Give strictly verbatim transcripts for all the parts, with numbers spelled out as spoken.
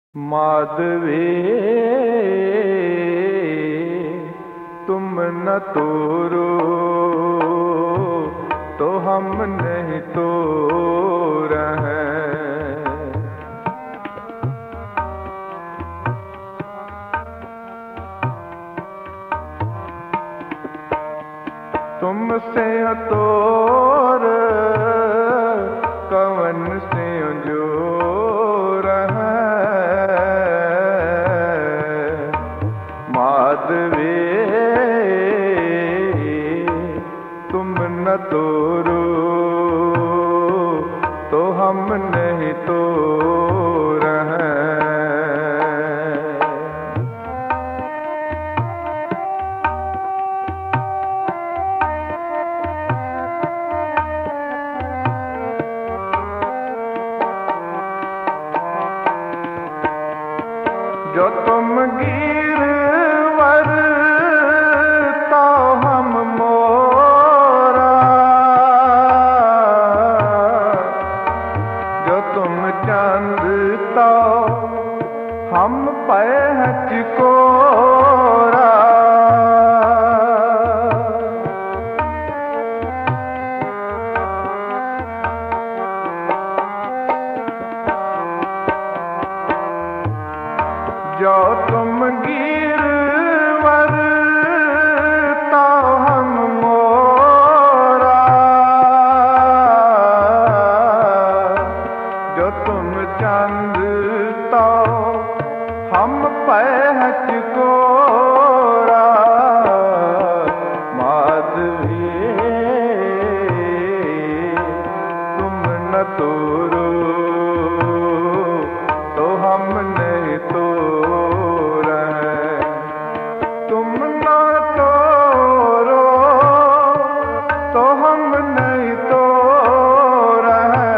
माधवी तुम न तोरो तो हम नहीं तोड़ हैं। तुमसे तोर कवन से जोर है। माधवी तुम न तोरो तो हम नहीं तोड़ हैं। जो तुम गिरवर तो हम मोरा, जो तुम चांद तो हम पहच कोरा। जो तुम गिरवर तो हम मोरा, जो तुम चांद तो हम पहच कोरा। माधवी तुम न तोरो तो हम नहीं तोड़ हैं। तुम न तोरो तो हम नहीं तोड़ हैं।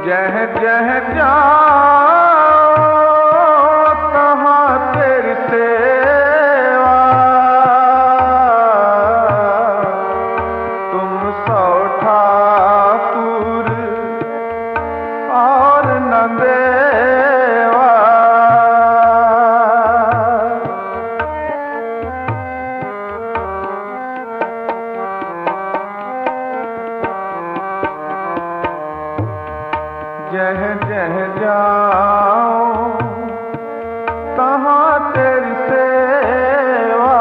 जह जह जाओ तहाँ तेरी सेवा, तुम सौ ठाकुर और न देवा। जह जह जाओ तहाँ तेरी सेवा,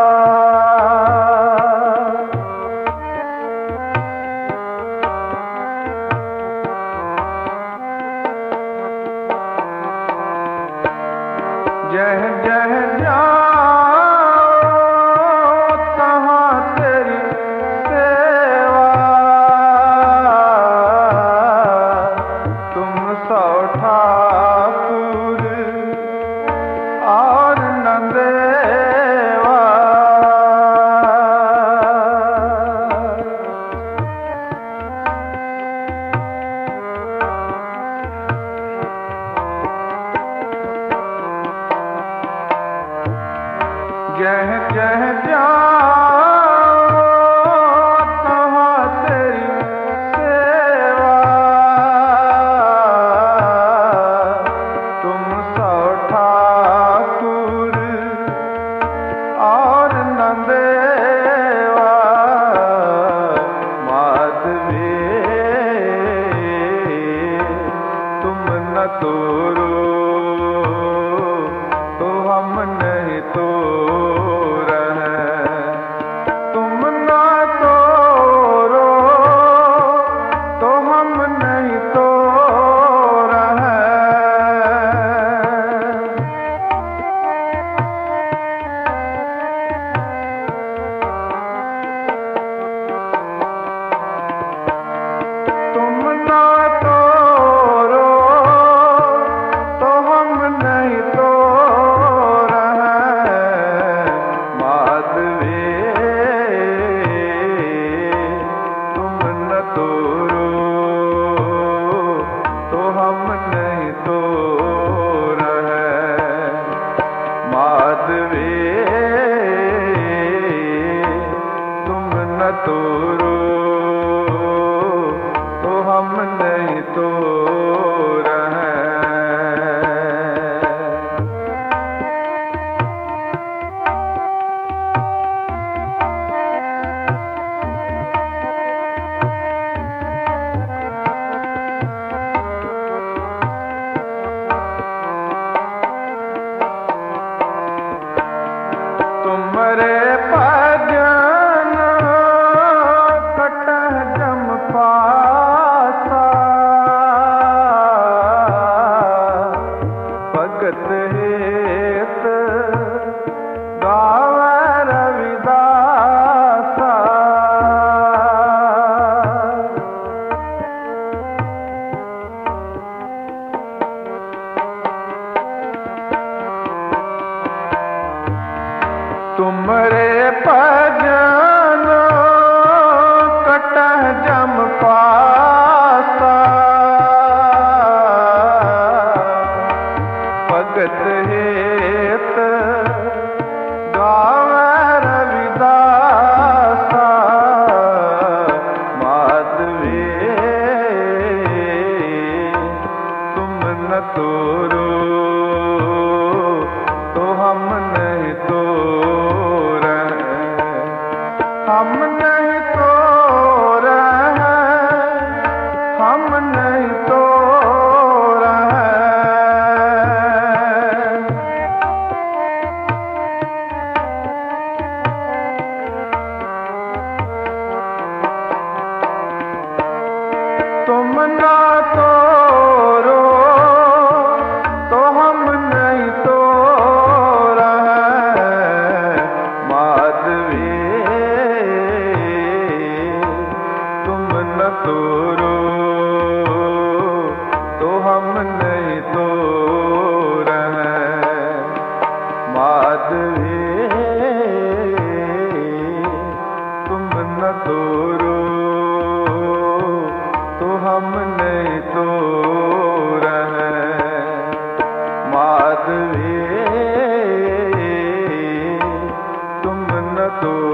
जह जह जाओ तहाँ तेरी सेवा, तुम सौ ठाकुर और न देवा। जह जह जाओ तहाँ तेरी सेवा, तुम सौ ठाकुर और न देवा। माधवी तुम न तोरो तो हम नहीं तो तोरो तो हम नहीं तो रहे। तुम्हारे भजन कटह जम पासा, भगत हेत गावे रविदासा। तुम्हारे भजन कटह जम पासा, भगत हेत गावे रविदासा। माधवी तुम न तोरो तो हम नहीं तो हम नहीं तो रहे, हम नहीं तो रहे। तुम ना तोरो तो हम नहीं तो रहे। माधवी तोरो तो हम नहीं तो रहे। माधवी तुम न तोरो तो हम नहीं तो तो